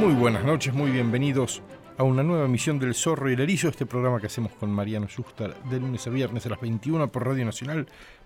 Muy buenas noches, muy bienvenidos a una nueva emisión del Zorro y el Erizo, este programa que hacemos con Mariano Schustar de lunes a viernes a las 21 por Radio Nacional.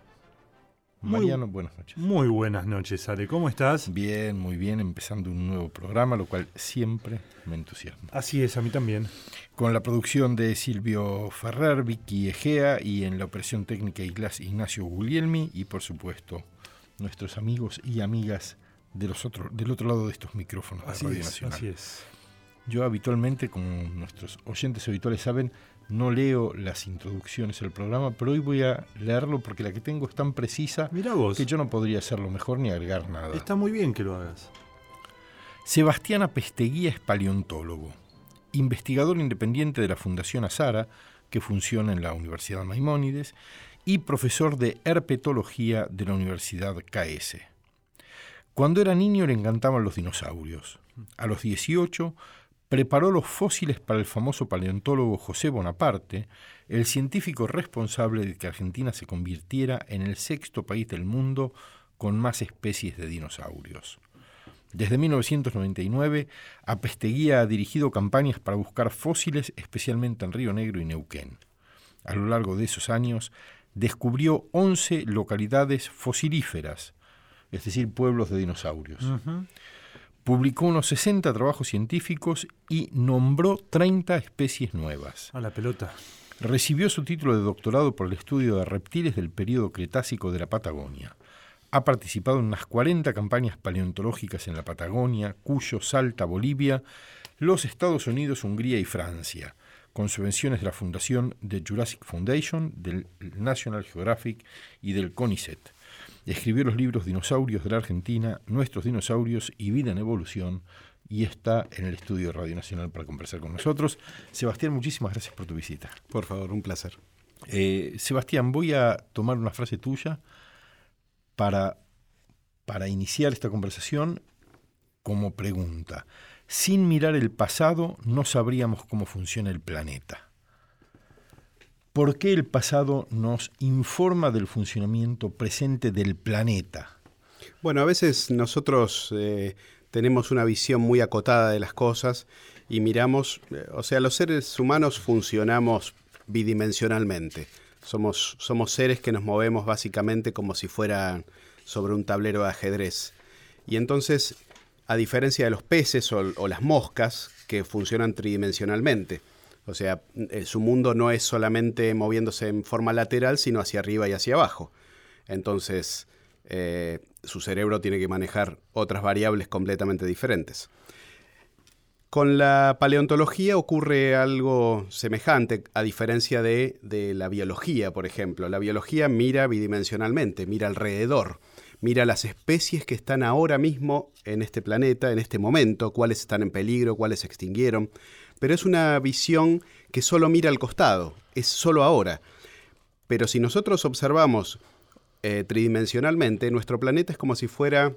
Mariano, buenas noches. Muy buenas noches, Ale. ¿Cómo estás? Bien, muy bien, empezando un nuevo programa, lo cual siempre me entusiasma. Así es, a mí también. Con la producción de Silvio Ferrer, Vicky Egea y en la operación técnica Ignacio Guglielmi y por supuesto nuestros amigos y amigas del otro lado de estos micrófonos de Radio Nacional. Así es. Yo habitualmente, como nuestros oyentes habituales saben, no leo las introducciones al programa, pero hoy voy a leerlo porque la que tengo es tan precisa que yo no podría hacerlo mejor ni agregar nada. Está muy bien que lo hagas. Sebastián Apesteguía es paleontólogo, investigador independiente de la Fundación Azara, que funciona en la Universidad Maimónides, y profesor de herpetología de la Universidad KS. Cuando era niño le encantaban los dinosaurios. A los 18 preparó los fósiles para el famoso paleontólogo José Bonaparte, el científico responsable de que Argentina se convirtiera en el sexto país del mundo con más especies de dinosaurios. Desde 1999, Apesteguía ha dirigido campañas para buscar fósiles, especialmente en Río Negro y Neuquén. A lo largo de esos años, descubrió 11 localidades fosilíferas, es decir, pueblos de dinosaurios. Uh-huh. Publicó unos 60 trabajos científicos y nombró 30 especies nuevas. A la pelota. Recibió su título de doctorado por el estudio de reptiles del período Cretácico de la Patagonia. Ha participado en unas 40 campañas paleontológicas en la Patagonia, Cuyo, Salta, Bolivia, los Estados Unidos, Hungría y Francia, con subvenciones de la Fundación de Jurassic Foundation, del National Geographic y del CONICET. Escribió los libros Dinosaurios de la Argentina, Nuestros dinosaurios y Vida en Evolución, y está en el estudio de Radio Nacional para conversar con nosotros. Sebastián, muchísimas gracias por tu visita. Por favor, un placer. Sebastián, voy a tomar una frase tuya para iniciar esta conversación como pregunta. Sin mirar el pasado, no sabríamos cómo funciona el planeta. ¿Por qué el pasado nos informa del funcionamiento presente del planeta? Bueno, a veces nosotros tenemos una visión muy acotada de las cosas y miramos, los seres humanos funcionamos bidimensionalmente. Somos seres que nos movemos básicamente como si fueran sobre un tablero de ajedrez. Y entonces, a diferencia de los peces o las moscas, que funcionan tridimensionalmente, o sea, su mundo no es solamente moviéndose en forma lateral, sino hacia arriba y hacia abajo. Entonces, su cerebro tiene que manejar otras variables completamente diferentes. Con la paleontología ocurre algo semejante, a diferencia de la biología, por ejemplo. La biología mira bidimensionalmente, mira alrededor, mira las especies que están ahora mismo en este planeta, en este momento, cuáles están en peligro, cuáles se extinguieron. Pero es una visión que solo mira al costado, es solo ahora. Pero si nosotros observamos tridimensionalmente, nuestro planeta es como si fuera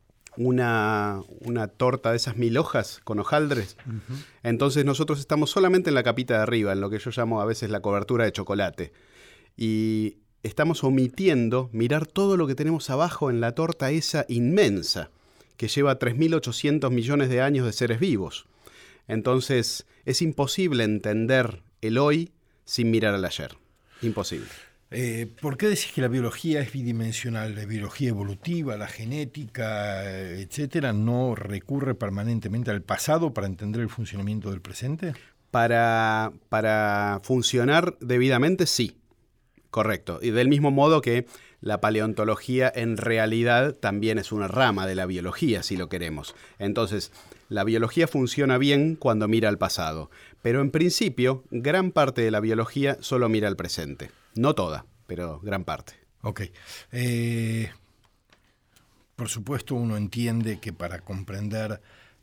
una torta de esas 1000 hojas con hojaldres. Uh-huh. Entonces nosotros estamos solamente en la capita de arriba, en lo que yo llamo a veces la cobertura de chocolate. Y estamos omitiendo mirar todo lo que tenemos abajo en la torta esa inmensa, que lleva 3.800 millones de años de seres vivos. Entonces, es imposible entender el hoy sin mirar al ayer. Imposible. ¿Por qué decís que la biología es bidimensional? La biología evolutiva, la genética, etcétera, ¿no recurre permanentemente al pasado para entender el funcionamiento del presente? Para funcionar debidamente, sí. Correcto. Y del mismo modo que la paleontología en realidad también es una rama de la biología, si lo queremos. Entonces, la biología funciona bien cuando mira al pasado, pero en principio, gran parte de la biología solo mira al presente. No toda, pero gran parte. Ok. Por supuesto, uno entiende que para comprender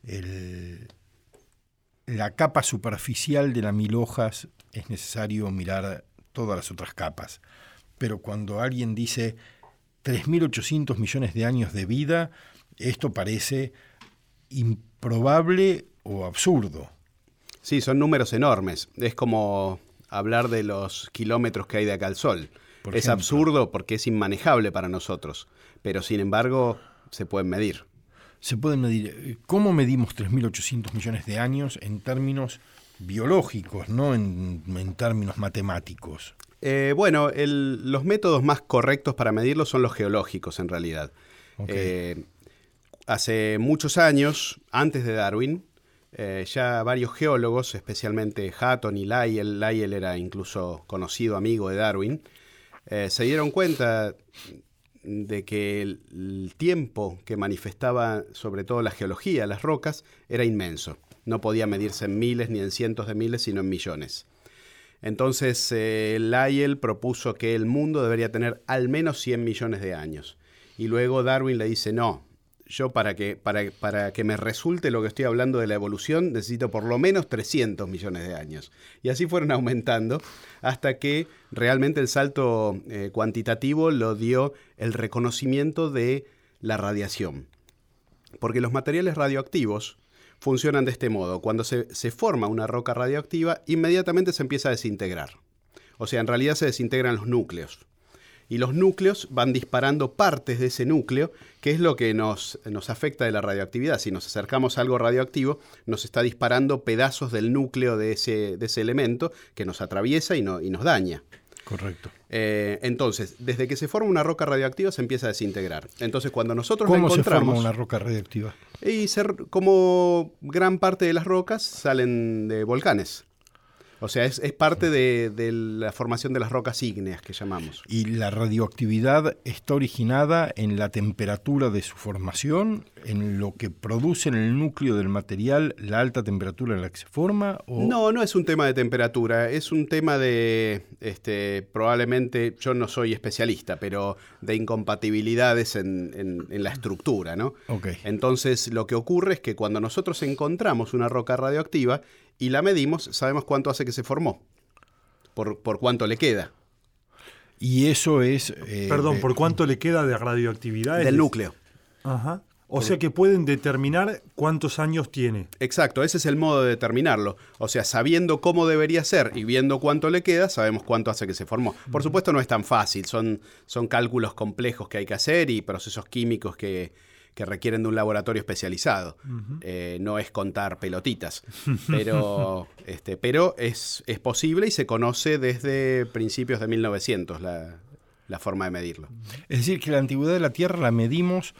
la capa superficial de las 1000 hojas es necesario mirar todas las otras capas. Pero cuando alguien dice 3.800 millones de años de vida, esto parece improbable o absurdo. Sí, son números enormes. Es como hablar de los kilómetros que hay de acá al Sol. Es absurdo porque es inmanejable para nosotros, pero sin embargo se pueden medir. se pueden medir. ¿Cómo medimos 3.800 millones de años en términos biológicos, no en términos matemáticos? Los métodos más correctos para medirlo son los geológicos, en realidad. Okay. Hace muchos años, antes de Darwin, ya varios geólogos, especialmente Hutton y Lyell era incluso conocido amigo de Darwin, se dieron cuenta de que el tiempo que manifestaba sobre todo la geología, las rocas, era inmenso. No podía medirse en miles ni en cientos de miles, sino en millones. Entonces Lyell propuso que el mundo debería tener al menos 100 millones de años. Y luego Darwin le dice, no, yo para que me resulte lo que estoy hablando de la evolución necesito por lo menos 300 millones de años. Y así fueron aumentando hasta que realmente el salto cuantitativo lo dio el reconocimiento de la radiación. Porque los materiales radioactivos funcionan de este modo. Cuando se forma una roca radioactiva, inmediatamente se empieza a desintegrar. O sea, en realidad se desintegran los núcleos. Y los núcleos van disparando partes de ese núcleo, que es lo que nos afecta de la radioactividad. Si nos acercamos a algo radioactivo, nos está disparando pedazos del núcleo de ese elemento que nos atraviesa y nos daña. Correcto. Entonces, desde que se forma una roca radioactiva se empieza a desintegrar. Entonces, cuando nosotros la ¿Cómo encontramos... se forma una roca radioactiva? Como gran parte de las rocas salen de volcanes. O sea, es parte de la formación de las rocas ígneas que llamamos. ¿Y la radioactividad está originada en la temperatura de su formación, en lo que produce en el núcleo del material la alta temperatura en la que se forma? ¿O? No es un tema de temperatura, es un tema de, probablemente, yo no soy especialista, pero de incompatibilidades en la estructura, ¿no? Okay. Entonces, lo que ocurre es que cuando nosotros encontramos una roca radioactiva y la medimos, sabemos cuánto hace que se formó, por cuánto le queda. Y eso es... Perdón, ¿por cuánto le queda de radioactividad? Del núcleo. Ajá. O sea que pueden determinar cuántos años tiene. Exacto, ese es el modo de determinarlo. O sea, sabiendo cómo debería ser y viendo cuánto le queda, sabemos cuánto hace que se formó. Por supuesto no es tan fácil, son cálculos complejos que hay que hacer y procesos químicos que requieren de un laboratorio especializado. No es contar pelotitas, pero es posible y se conoce desde principios de 1900 la forma de medirlo. Es decir, que la antigüedad de la Tierra la medimos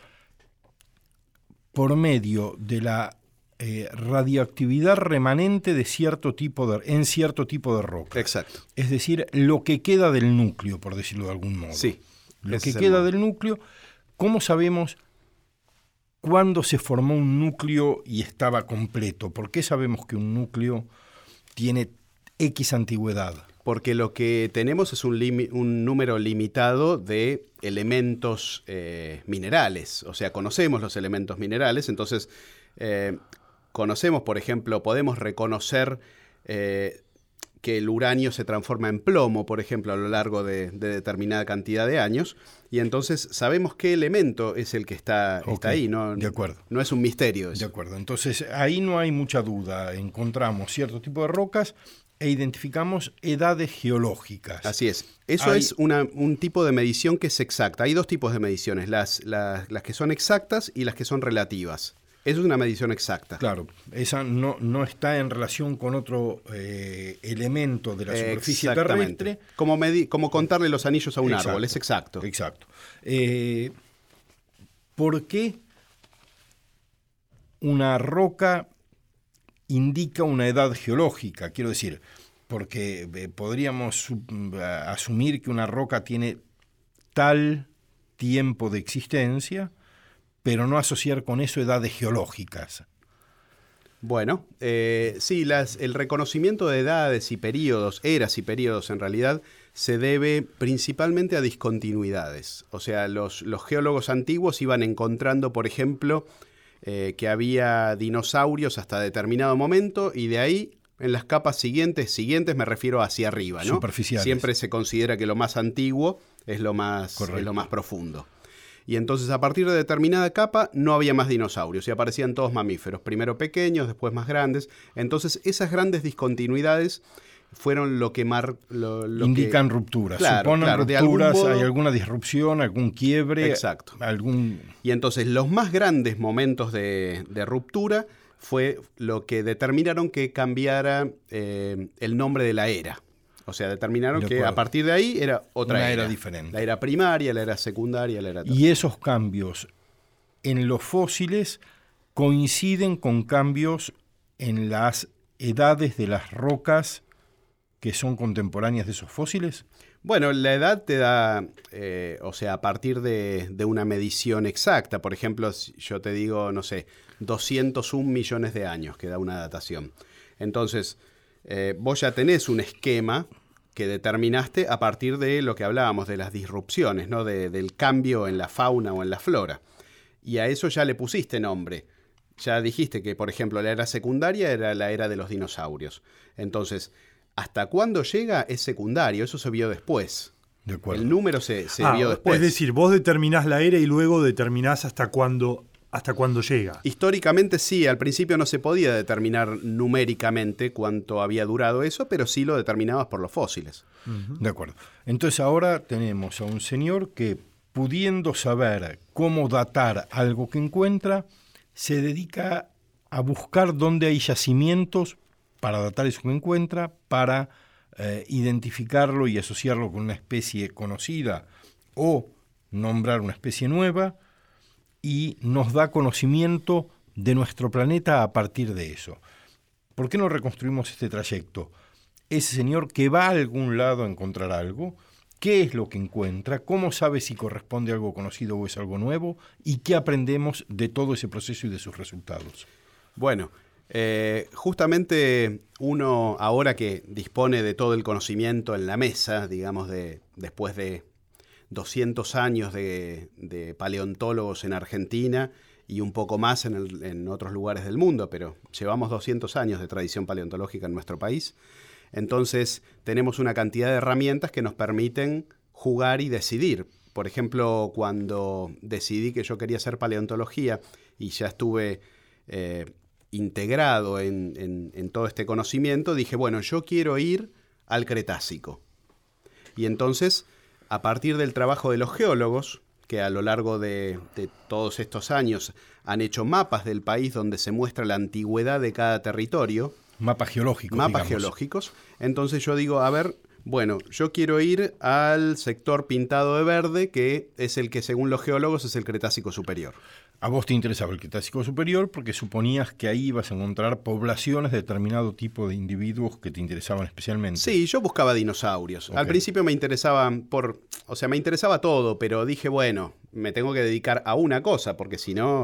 por medio de la radioactividad remanente de cierto tipo en cierto tipo de roca. Exacto. Es decir, lo que queda del núcleo, por decirlo de algún modo. Sí. Lo que queda del núcleo, ¿cómo sabemos cuándo se formó un núcleo y estaba completo? ¿Por qué sabemos que un núcleo tiene X antigüedad? Porque lo que tenemos es un número limitado de elementos minerales. O sea, conocemos los elementos minerales, entonces conocemos, por ejemplo, podemos reconocer que el uranio se transforma en plomo, por ejemplo, a lo largo de determinada cantidad de años, y entonces sabemos qué elemento es el que está ahí, ¿no? De acuerdo. No es un misterio eso. De acuerdo, entonces ahí no hay mucha duda. Encontramos cierto tipo de rocas e identificamos edades geológicas. Así es. Eso es un tipo de medición que es exacta. Hay dos tipos de mediciones, las que son exactas y las que son relativas. Eso es una medición exacta. Claro, esa no está en relación con otro elemento de la superficie terrestre. Como contarle los anillos a un Exacto, árbol, es exacto. Exacto. ¿Por qué una roca indica una edad geológica? Quiero decir, porque podríamos asumir que una roca tiene tal tiempo de existencia, pero no asociar con eso edades geológicas. Bueno, sí, el reconocimiento de edades y periodos, eras y periodos en realidad, se debe principalmente a discontinuidades. O sea, los geólogos antiguos iban encontrando, por ejemplo, que había dinosaurios hasta determinado momento y de ahí, en las capas siguientes me refiero hacia arriba, ¿no? Superficiales. Siempre se considera que lo más antiguo es lo más profundo. Y entonces a partir de determinada capa no había más dinosaurios y aparecían todos mamíferos, primero pequeños, después más grandes. Entonces esas grandes discontinuidades fueron lo que indican rupturas. Claro, Suponen claro, rupturas, modo, hay alguna disrupción, algún quiebre. Exacto. Algún... Y entonces los más grandes momentos de ruptura fue lo que determinaron que cambiara el nombre de la era. O sea, determinaron que a partir de ahí era otra era diferente. La era primaria, la era secundaria, la era terciaria. Y esos cambios en los fósiles coinciden con cambios en las edades de las rocas que son contemporáneas de esos fósiles. Bueno, la edad te da, o sea, a partir de una medición exacta. Por ejemplo, yo te digo, no sé, 201 millones de años que da una datación. Entonces, vos ya tenés un esquema que determinaste a partir de lo que hablábamos, de las disrupciones, ¿no? Del cambio en la fauna o en la flora. Y a eso ya le pusiste nombre. Ya dijiste que, por ejemplo, la era secundaria era la era de los dinosaurios. Entonces, ¿hasta cuándo llega? Es secundario, eso se vio después. De acuerdo. El número se vio después. Es decir, vos determinás la era y luego determinás hasta cuándo llega. Históricamente sí, al principio no se podía determinar numéricamente cuánto había durado eso, pero sí lo determinabas por los fósiles. De acuerdo. Entonces ahora tenemos a un señor que, pudiendo saber cómo datar algo que encuentra, se dedica a buscar dónde hay yacimientos para datar eso que encuentra, para identificarlo y asociarlo con una especie conocida o nombrar una especie nueva, y nos da conocimiento de nuestro planeta a partir de eso. ¿Por qué no reconstruimos este trayecto? Ese señor que va a algún lado a encontrar algo, ¿qué es lo que encuentra? ¿Cómo sabe si corresponde a algo conocido o es algo nuevo? ¿Y qué aprendemos de todo ese proceso y de sus resultados? Bueno, justamente uno ahora que dispone de todo el conocimiento en la mesa, digamos, después de 200 años de paleontólogos en Argentina y un poco más en otros lugares del mundo, pero llevamos 200 años de tradición paleontológica en nuestro país. Entonces tenemos una cantidad de herramientas que nos permiten jugar y decidir. Por ejemplo, cuando decidí que yo quería hacer paleontología y ya estuve integrado en todo este conocimiento, dije, bueno, yo quiero ir al Cretácico. Y entonces, a partir del trabajo de los geólogos, que a lo largo de todos estos años han hecho mapas del país donde se muestra la antigüedad de cada territorio. Mapas geológicos, Mapas geológicos. Entonces yo digo, a ver, bueno, yo quiero ir al sector pintado de verde, que es el que según los geólogos es el Cretácico superior. A vos te interesaba el Cretácico superior porque suponías que ahí ibas a encontrar poblaciones de determinado tipo de individuos que te interesaban especialmente. Sí, yo buscaba dinosaurios. Okay. Al principio me interesaban me interesaba todo, pero dije, bueno, me tengo que dedicar a una cosa, porque si no,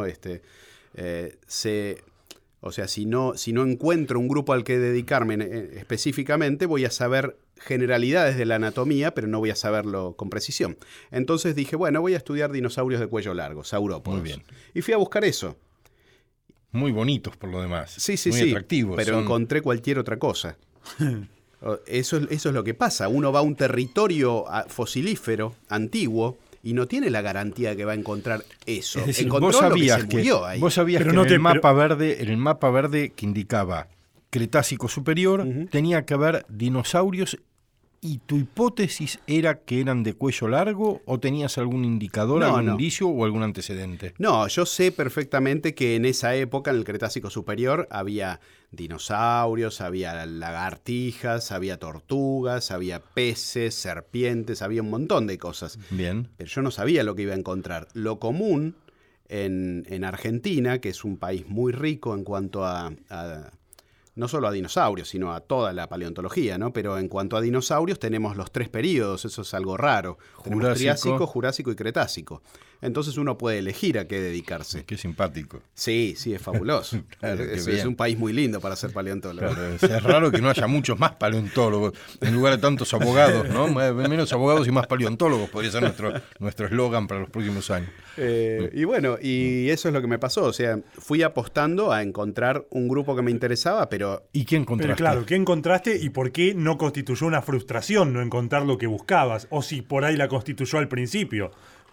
si no encuentro un grupo al que dedicarme específicamente, voy a saber generalidades de la anatomía, pero no voy a saberlo con precisión. Entonces dije, bueno, voy a estudiar dinosaurios de cuello largo, saurópodos. Muy bien. Y fui a buscar eso. Muy bonitos por lo demás. Sí, muy atractivos. Pero encontré cualquier otra cosa. Eso es lo que pasa. Uno va a un territorio fosilífero, antiguo, y no tiene la garantía de que va a encontrar eso. Es decir, encontró vos sabías lo que se murió ahí. Vos sabías que en el mapa verde que indicaba Cretácico superior, tenía que haber dinosaurios, y tu hipótesis era que eran de cuello largo, o tenías algún indicador, algún indicio o algún antecedente. No, yo sé perfectamente que en esa época, en el Cretácico superior, había dinosaurios, había lagartijas, había tortugas, había peces, serpientes, había un montón de cosas. Bien. Pero yo no sabía lo que iba a encontrar. Lo común en Argentina, que es un país muy rico en cuanto a no solo a dinosaurios, sino a toda la paleontología, ¿no? Pero en cuanto a dinosaurios tenemos los 3 períodos, eso es algo raro. Tenemos Triásico, Jurásico y Cretácico. Entonces uno puede elegir a qué dedicarse. Qué simpático. Sí, es fabuloso. Claro, es un país muy lindo para ser paleontólogo. Claro, es raro que no haya muchos más paleontólogos en lugar de tantos abogados, ¿no? Menos abogados y más paleontólogos podría ser nuestro eslogan para los próximos años. Y bueno, y eso es lo que me pasó. O sea, fui apostando a encontrar un grupo que me interesaba, pero... ¿Y qué encontraste? Pero claro, ¿qué encontraste y por qué no constituyó una frustración no encontrar lo que buscabas? O si por ahí la constituyó al principio.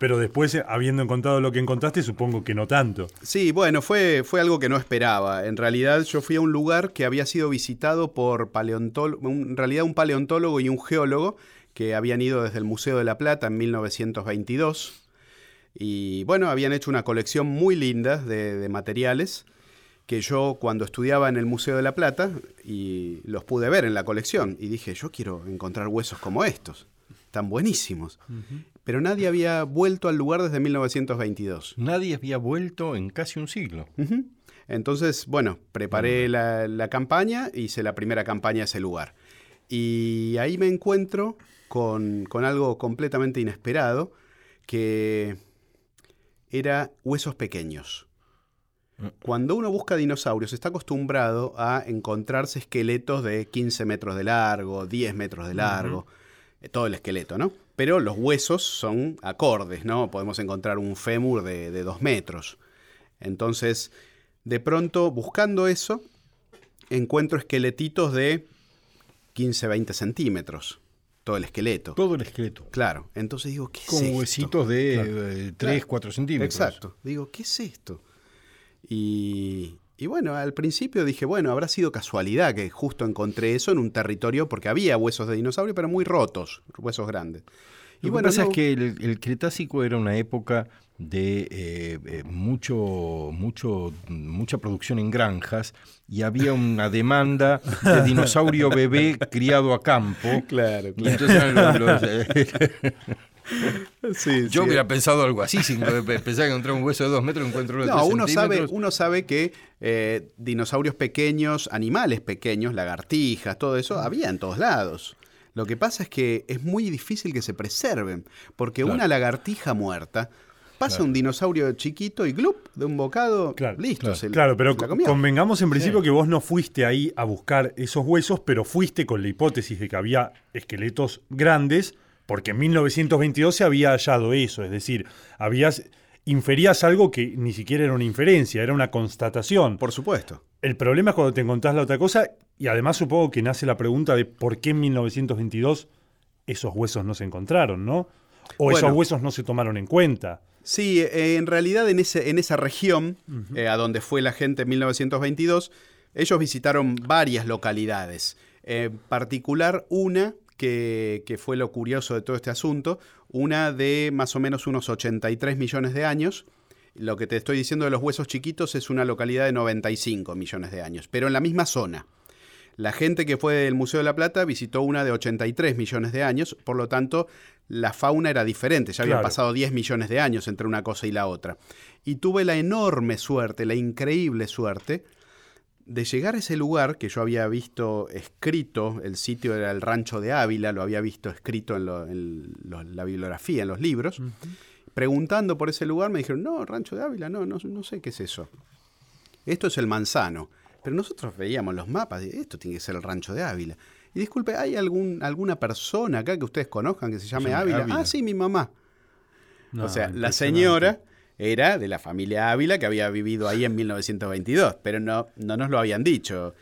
pero después, habiendo encontrado lo que encontraste, supongo que no tanto. Sí, bueno, fue algo que no esperaba. En realidad yo fui a un lugar que había sido visitado por en realidad un paleontólogo y un geólogo que habían ido desde el Museo de la Plata en 1922. Y bueno, habían hecho una colección muy linda de materiales que yo cuando estudiaba en el Museo de la Plata y los pude ver en la colección y dije, yo quiero encontrar huesos como estos, tan buenísimos. Pero nadie había vuelto al lugar desde 1922. Nadie había vuelto en casi un siglo. Entonces, bueno, preparé la campaña, hice la primera campaña a ese lugar. Y ahí me encuentro con algo completamente inesperado, que era huesos pequeños. Cuando uno busca dinosaurios, está acostumbrado a encontrarse esqueletos de 15 metros de largo, 10 metros de largo, todo el esqueleto, ¿no? Pero los huesos son acordes, ¿no? Podemos encontrar un fémur de 2 metros. Entonces, de pronto, buscando eso, encuentro esqueletitos de 15, 20 centímetros. Todo el esqueleto. Todo el esqueleto. Claro. Entonces digo, ¿qué es Con esto? huesitos de 3, 4 centímetros. Exacto. Digo, ¿qué es esto? Y bueno, al principio dije, bueno, habrá sido casualidad que justo encontré eso en un territorio, porque había huesos de dinosaurio, pero muy rotos, huesos grandes. Lo que pasa es que el Cretácico era una época de mucha producción en granjas y había una demanda de dinosaurio bebé criado a campo. Claro. Y entonces Sí, yo hubiera pensado algo así, si pensaba que encontraba un hueso de 2 metros, encuentro uno de 3 centímetros. Uno sabe que dinosaurios pequeños, animales pequeños, lagartijas, todo eso, había en todos lados. Lo que pasa es que es muy difícil que se preserven, porque una lagartija muerta pasa un dinosaurio chiquito y ¡glup! De un bocado, listo. Claro, pero convengamos en principio que vos no fuiste ahí a buscar esos huesos, pero fuiste con la hipótesis de que había esqueletos grandes, porque en 1922 se había hallado eso, es decir, inferías algo que ni siquiera era una inferencia, era una constatación. Por supuesto. El problema es cuando te encontrás la otra cosa, y además supongo que nace la pregunta de por qué en 1922 esos huesos no se encontraron, ¿no? O esos huesos no se tomaron en cuenta. Sí, en realidad en esa región, a donde fue la gente en 1922, ellos visitaron varias localidades. En particular una que fue lo curioso de todo este asunto, una de más o menos unos 83 millones de años. Lo que te estoy diciendo de los huesos chiquitos es una localidad de 95 millones de años, pero en la misma zona. La gente que fue del Museo de la Plata visitó una de 83 millones de años, por lo tanto, la fauna era diferente. Ya habían pasado 10 millones de años entre una cosa y la otra. Y tuve la enorme suerte, la increíble suerte, de llegar a ese lugar que yo había visto escrito, el sitio era el Rancho de Ávila, lo había visto escrito en la bibliografía, en los libros. Preguntando por ese lugar me dijeron, no, Rancho de Ávila, no sé qué es eso. Esto es el Manzano. Pero nosotros veíamos los mapas y esto tiene que ser el Rancho de Ávila. Y disculpe, ¿hay alguna persona acá que ustedes conozcan que se llame Ávila? Ah, sí, mi mamá. O sea, la señora era de la familia Ávila que había vivido ahí en 1922, pero no nos lo habían dicho.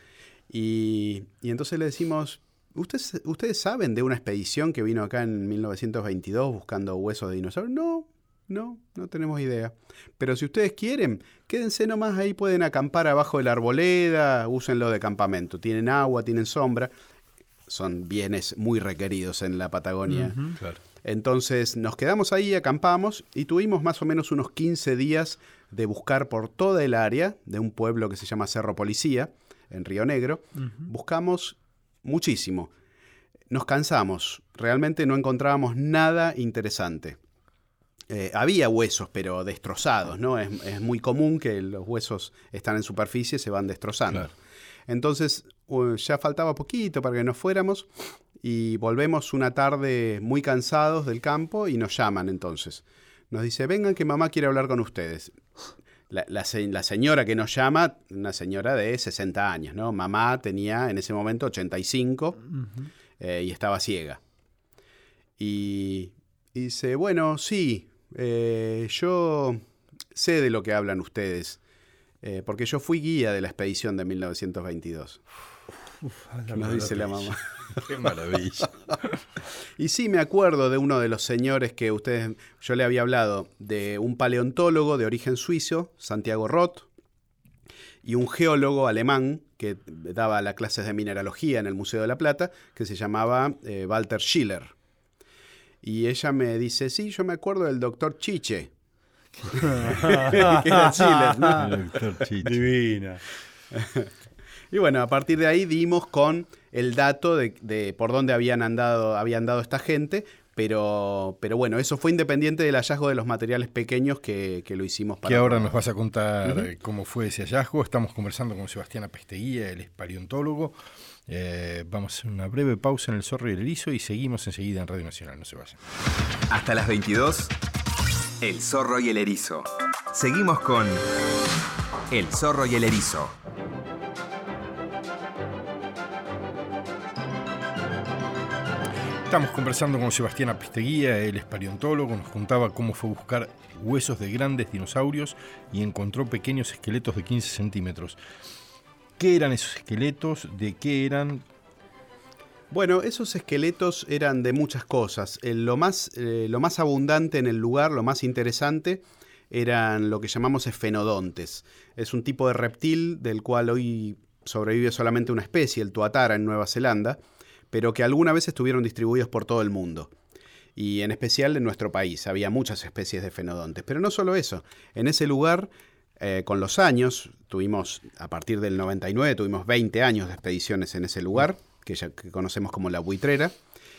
Y entonces le decimos, ¿ustedes saben de una expedición que vino acá en 1922 buscando huesos de dinosaurios? No tenemos idea. Pero si ustedes quieren, quédense nomás ahí, pueden acampar abajo de la arboleda, úsenlo de campamento. Tienen agua, tienen sombra. Son bienes muy requeridos en la Patagonia. Claro. Entonces nos quedamos ahí, acampamos y tuvimos más o menos unos 15 días de buscar por toda el área de un pueblo que se llama Cerro Policía, en Río Negro. Buscamos muchísimo. Nos cansamos. Realmente no encontrábamos nada interesante. Había huesos, pero destrozados, ¿no? Es muy común que los huesos están en superficie y se van destrozando. Claro. Entonces ya faltaba poquito para que nos fuéramos y volvemos una tarde muy cansados del campo y nos llaman entonces. Nos dice, vengan que mamá quiere hablar con ustedes. La señora que nos llama, una señora de 60 años, ¿no? Mamá tenía en ese momento 85 y estaba ciega. Y dice, bueno, sí, yo sé de lo que hablan ustedes, porque yo fui guía de la expedición de 1922. Nos dice la mamá. Qué maravilla. Y sí, me acuerdo de uno de los señores que yo le había hablado, de un paleontólogo de origen suizo, Santiago Roth, y un geólogo alemán que daba las clases de mineralogía en el Museo de la Plata, que se llamaba Walter Schiller. Y ella me dice, sí, yo me acuerdo del doctor Chiche. Que era Schiller, ¿no? El doctor Chiche. Divina. Y bueno, a partir de ahí dimos con el dato de por dónde habían andado esta gente, pero bueno, eso fue independiente del hallazgo de los materiales pequeños que lo hicimos para... Que ahora nos vas a contar cómo fue ese hallazgo. Estamos conversando con Sebastián Apesteguía, él es paleontólogo. Vamos a hacer una breve pausa en El Zorro y el Erizo y seguimos enseguida en Radio Nacional, no se vayan. Hasta las 22, El Zorro y el Erizo. Seguimos con El Zorro y el Erizo. Estamos conversando con Sebastián Apesteguía, él es paleontólogo, nos contaba cómo fue a buscar huesos de grandes dinosaurios y encontró pequeños esqueletos de 15 centímetros. ¿Qué eran esos esqueletos? ¿De qué eran? Bueno, esos esqueletos eran de muchas cosas. Lo más abundante en el lugar, lo más interesante, eran lo que llamamos esfenodontes. Es un tipo de reptil del cual hoy sobrevive solamente una especie, el tuatara, en Nueva Zelanda, pero que alguna vez estuvieron distribuidos por todo el mundo. Y en especial en nuestro país. Había muchas especies de esfenodontes. Pero no solo eso. En ese lugar, con los años, a partir del 99, tuvimos 20 años de expediciones en ese lugar, que conocemos como la Buitrera,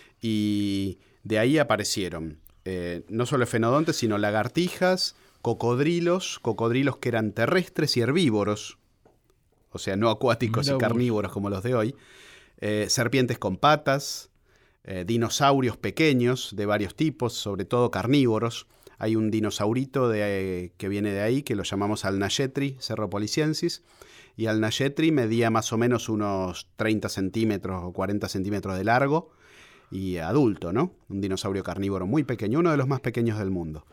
y de ahí aparecieron no solo esfenodontes, sino lagartijas, cocodrilos que eran terrestres y herbívoros, o sea, no acuáticos y carnívoros como los de hoy, serpientes con patas, dinosaurios pequeños de varios tipos, sobre todo carnívoros. Hay un dinosaurito que viene de ahí, que lo llamamos Alnayetri cerropoliciensis, y Alnayetri medía más o menos unos 30 centímetros o 40 centímetros de largo, y adulto, ¿no? Un dinosaurio carnívoro muy pequeño, uno de los más pequeños del mundo.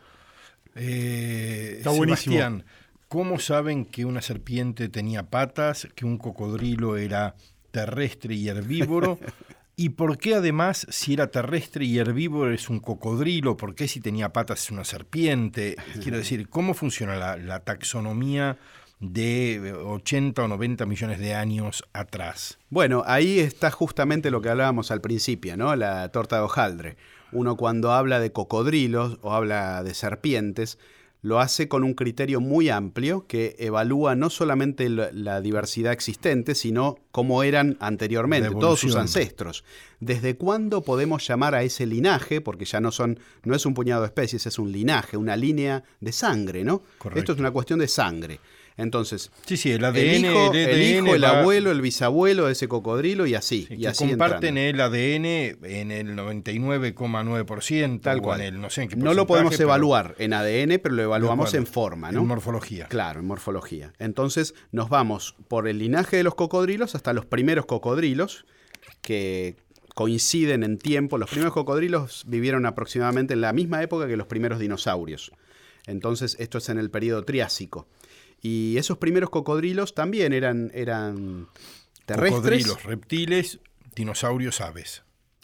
Está buenísimo. Sebastián, ¿cómo saben que una serpiente tenía patas, que un cocodrilo era terrestre y herbívoro? ¿Y por qué además, si era terrestre y herbívoro, es un cocodrilo? ¿Por qué si tenía patas es una serpiente? Quiero decir, ¿cómo funciona la taxonomía de 80 o 90 millones de años atrás? Bueno, ahí está justamente lo que hablábamos al principio, ¿no? La torta de hojaldre. Uno cuando habla de cocodrilos o habla de serpientes, lo hace con un criterio muy amplio que evalúa no solamente la diversidad existente, sino cómo eran anteriormente, todos sus ancestros. ¿Desde cuándo podemos llamar a ese linaje? Porque ya no es un puñado de especies, es un linaje, una línea de sangre, ¿no? Correcto. Esto es una cuestión de sangre. Entonces, sí, el ADN, el abuelo, el bisabuelo de ese cocodrilo y así. Sí, y que así comparten entrando. el ADN en el 99,9%. Tal cual. En el, no sé en qué no lo podemos porcentaje, evaluar en ADN, pero lo evaluamos en forma, ¿no? En morfología. Claro, en morfología. Entonces nos vamos por el linaje de los cocodrilos hasta los primeros cocodrilos que coinciden en tiempo. Los primeros cocodrilos vivieron aproximadamente en la misma época que los primeros dinosaurios. Entonces esto es en el periodo Triásico. Y esos primeros cocodrilos también eran terrestres. Cocodrilos, reptiles, dinosaurios, aves.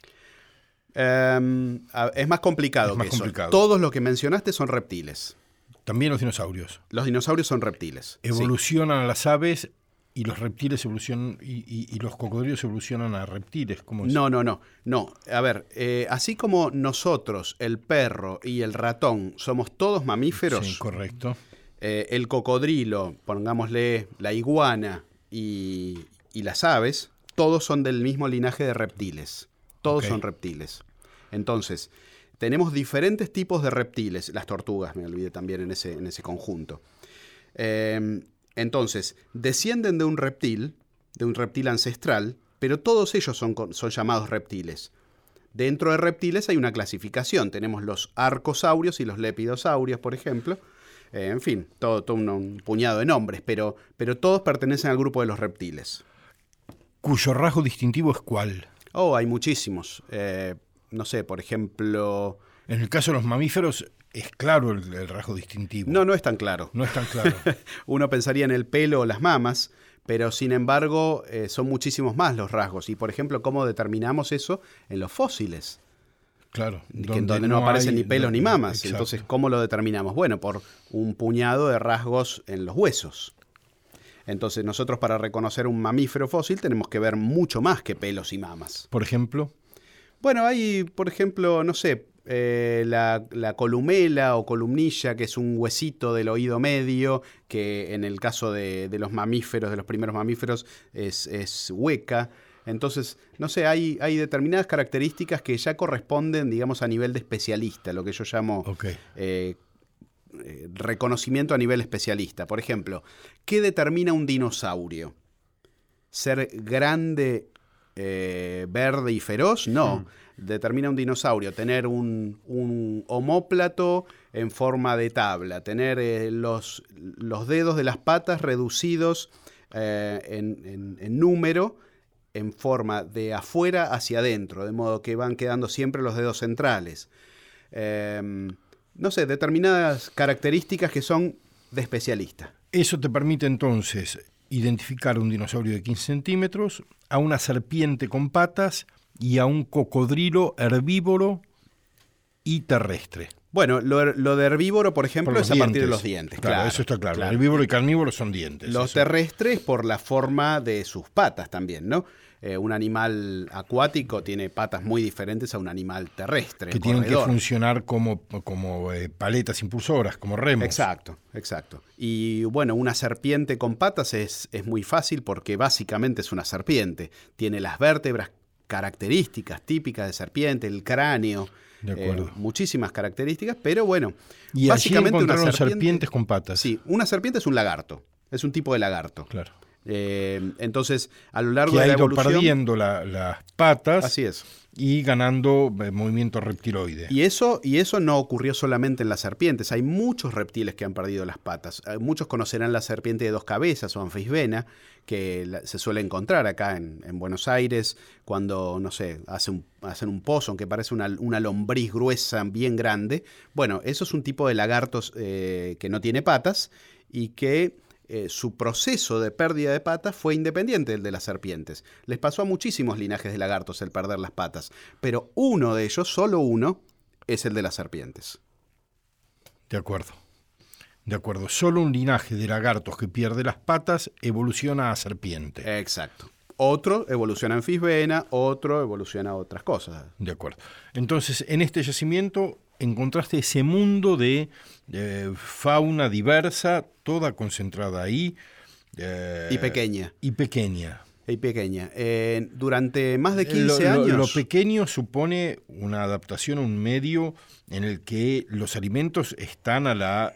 Es más complicado Es más que eso. complicado. Todos los que mencionaste son reptiles. También los dinosaurios. Los dinosaurios son reptiles. Evolucionan a las aves y los reptiles evolucionan y los cocodrilos evolucionan a reptiles. ¿Cómo es? No. A ver, así como nosotros, el perro y el ratón, somos todos mamíferos. Sí, correcto. El cocodrilo, pongámosle la iguana y las aves, todos son del mismo linaje de reptiles. Todos son reptiles. Entonces, tenemos diferentes tipos de reptiles. Las tortugas, me olvidé también en ese conjunto. Entonces, descienden de un reptil ancestral, pero todos ellos son llamados reptiles. Dentro de reptiles hay una clasificación. Tenemos los arcosaurios y los lepidosaurios, por ejemplo. En fin, todo un puñado de nombres, pero todos pertenecen al grupo de los reptiles. ¿Cuyo rasgo distintivo es cuál? Hay muchísimos. No sé, por ejemplo... En el caso de los mamíferos es claro el rasgo distintivo. No es tan claro. No es tan claro. Uno pensaría en el pelo o las mamas, Pero sin embargo son muchísimos más los rasgos. Y por ejemplo, ¿cómo determinamos eso? En los fósiles. Claro. Donde no aparecen ni pelos ni mamas. Exacto. Entonces, ¿cómo lo determinamos? Bueno, por un puñado de rasgos en los huesos. Entonces, nosotros para reconocer un mamífero fósil tenemos que ver mucho más que pelos y mamas. Por ejemplo, Bueno, hay, por ejemplo, no sé, la columela o columnilla, que es un huesito del oído medio, que en el caso de los mamíferos, de los primeros mamíferos, es hueca. Entonces, no sé, hay determinadas características que ya corresponden, digamos, a nivel de especialista, lo que yo llamo ok. Reconocimiento a nivel especialista. Por ejemplo, ¿qué determina un dinosaurio? ¿Ser grande, verde y feroz? No. Determina un dinosaurio tener un omóplato en forma de tabla, tener los dedos de las patas reducidos en número, en forma de afuera hacia adentro, de modo que van quedando siempre los dedos centrales. No sé, determinadas características que son de especialista. Eso te permite entonces identificar un dinosaurio de 15 centímetros, a una serpiente con patas y a un cocodrilo herbívoro y terrestre. Bueno, lo de herbívoro, por ejemplo, Por es los a partir de dientes. los dientes. Claro, eso está claro. Herbívoro y carnívoro son dientes. Los eso. terrestres por la forma de sus patas también, ¿no? Un animal acuático tiene patas muy diferentes a un animal terrestre. Que tienen corredor. que funcionar como paletas impulsoras, como remos. Exacto, exacto. Y bueno, una serpiente con patas es muy fácil porque básicamente es una serpiente. Tiene las vértebras características típicas de serpiente, el cráneo. De acuerdo. Muchísimas características, pero bueno, Y básicamente allí una encontraron serpiente, serpientes con patas. Sí, una serpiente es un lagarto, es un tipo de lagarto. Claro. Entonces, a lo largo Que de ha la ido evolución, perdiendo las patas así es. y ganando movimiento reptiloide. Y eso no ocurrió solamente en las serpientes. Hay muchos reptiles que han perdido las patas. Muchos conocerán la serpiente de dos cabezas o anfisbena, que se suele encontrar acá en Buenos Aires cuando, no sé, hacen un pozo, aunque parece una lombriz gruesa, bien grande. Bueno, eso es un tipo de lagartos que no tiene patas y que su proceso de pérdida de patas fue independiente del de las serpientes. Les pasó a muchísimos linajes de lagartos el perder las patas, pero uno de ellos, solo uno, es el de las serpientes. De acuerdo. De acuerdo. Solo un linaje de lagartos que pierde las patas evoluciona a serpiente. Exacto. Otro evoluciona a anfisbena, otro evoluciona a otras cosas. De acuerdo. Entonces, en este yacimiento encontraste ese mundo de fauna diversa, toda concentrada ahí. Y pequeña. Y pequeña. Y pequeña. Durante más de 15 años... Lo pequeño supone una adaptación a un medio en el que los alimentos están a la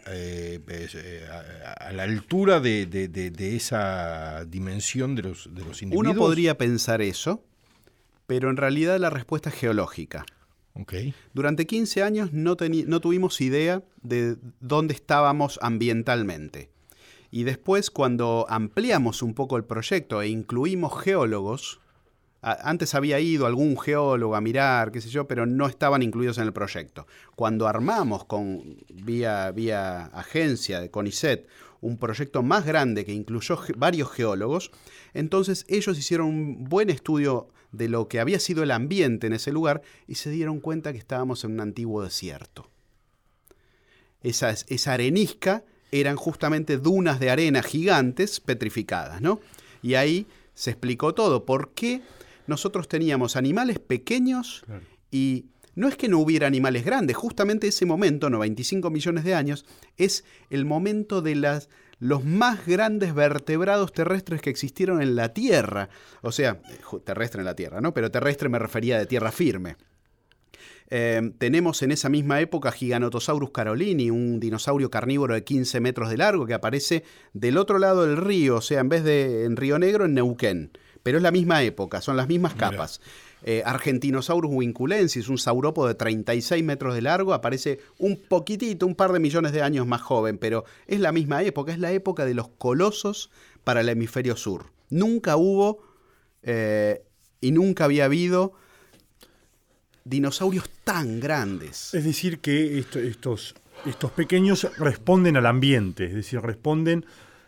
altura de esa dimensión de los individuos. Uno podría pensar eso, pero en realidad la respuesta es geológica. Okay. Durante 15 años no tuvimos idea de dónde estábamos ambientalmente. Y después, cuando ampliamos un poco el proyecto e incluimos geólogos, antes había ido algún geólogo a mirar, qué sé yo, pero no estaban incluidos en el proyecto. Cuando armamos vía agencia de CONICET un proyecto más grande que incluyó varios geólogos, entonces ellos hicieron un buen estudio de lo que había sido el ambiente en ese lugar y se dieron cuenta que estábamos en un antiguo desierto. Esa arenisca eran justamente dunas de arena gigantes petrificadas, ¿no? Y ahí se explicó todo. ¿Por qué nosotros teníamos animales pequeños? Claro. Y no es que no hubiera animales grandes, justamente ese momento, 95 millones de años, es el momento de los más grandes vertebrados terrestres que existieron en la Tierra. O sea, terrestre en la Tierra, ¿no? Pero terrestre me refería de tierra firme. Tenemos en esa misma época Giganotosaurus carolini, un dinosaurio carnívoro de 15 metros de largo que aparece del otro lado del río, o sea, en vez de en Río Negro, en Neuquén. Pero es la misma época, son las mismas capas. Argentinosaurus vinculensis, un saurópodo de 36 metros de largo, aparece un par de millones de años más joven, pero es la misma época, es la época de los colosos para el hemisferio sur. Nunca hubo y nunca había habido dinosaurios tan grandes. Es decir, que estos pequeños responden al ambiente, es decir, responden